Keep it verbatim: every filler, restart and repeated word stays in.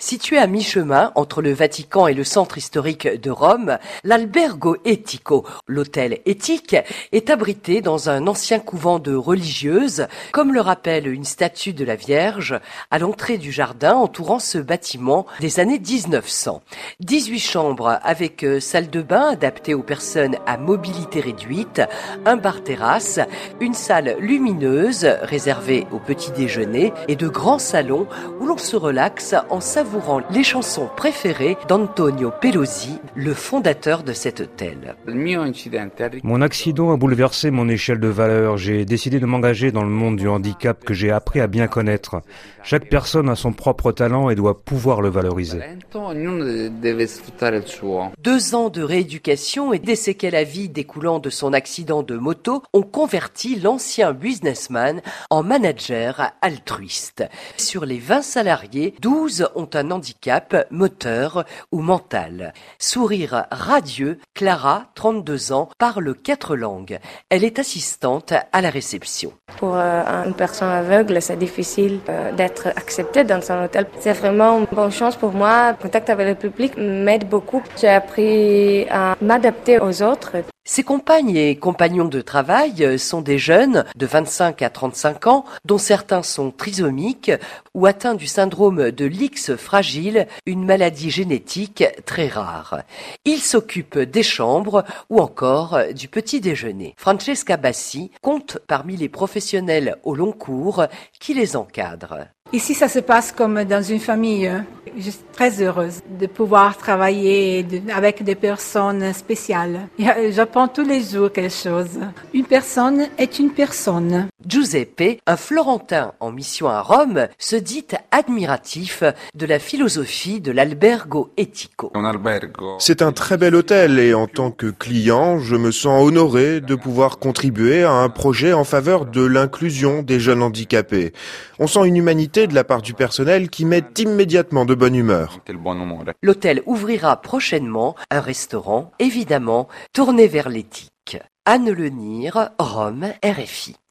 Situé à mi-chemin entre le Vatican et le centre historique de Rome, l'Albergo Etico, l'hôtel éthique, est abrité dans un ancien couvent de religieuses, comme le rappelle une statue de la Vierge à l'entrée du jardin entourant ce bâtiment des années dix-neuf cents. dix-huit chambres avec salle de bain adaptée aux personnes à mobilité réduite, un bar-terrasse, une salle lumineuse réservée au petit déjeuner et de grands salons où l'on se relaxe en savourant les chansons préférées d'Antonio Pelosi, le fondateur de cet hôtel. Mon accident a bouleversé mon échelle de valeurs. J'ai décidé de m'engager dans le monde du handicap que j'ai appris à bien connaître. Chaque personne a son propre talent et doit pouvoir le valoriser. Deux ans de rééducation et des séquelles à vie découlant de son accident de moto ont converti l'ancien businessman en manager altruiste. Sur les vingt salariés, douze ont un handicap moteur ou mental. Sourire radieux, Clara, trente-deux ans, parle quatre langues. Elle est assistante à la réception. Pour euh, une personne aveugle, c'est difficile euh, d'être acceptée dans un hôtel. C'est vraiment une bonne chance pour moi. Le contact avec le public m'aide beaucoup. J'ai appris à m'adapter aux autres. Ses compagnes et compagnons de travail sont des jeunes de vingt-cinq à trente-cinq ans, dont certains sont trisomiques ou atteints du syndrome de l'X fragile, une maladie génétique très rare. Ils s'occupent des chambres ou encore du petit déjeuner. Francesca Bassi compte parmi les professionnels au long cours qui les encadrent. Ici, ça se passe comme dans une famille. Je suis très heureuse de pouvoir travailler avec des personnes spéciales. J'apprends tous les jours quelque chose. Une personne est une personne. Giuseppe, un Florentin en mission à Rome, se dit admiratif de la philosophie de l'Albergo Etico. C'est un très bel hôtel et en tant que client, je me sens honoré de pouvoir contribuer à un projet en faveur de l'inclusion des jeunes handicapés. On sent une humanité de la part du personnel qui met immédiatement de bonne humeur. L'hôtel ouvrira prochainement un restaurant, évidemment, tourné vers l'éthique. Anne Lenire, Rome, R F I.